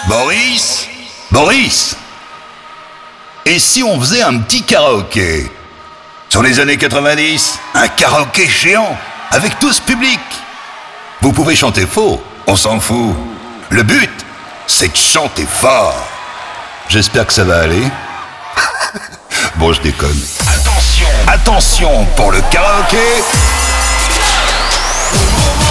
Boris? Boris? Et si on faisait un petit karaoké? Sur les années 90, un karaoké géant, avec tout ce public. Vous pouvez chanter faux, on s'en fout. Le but, c'est de chanter fort. J'espère que ça va aller. Bon, je déconne. Attention, attention pour le karaoké.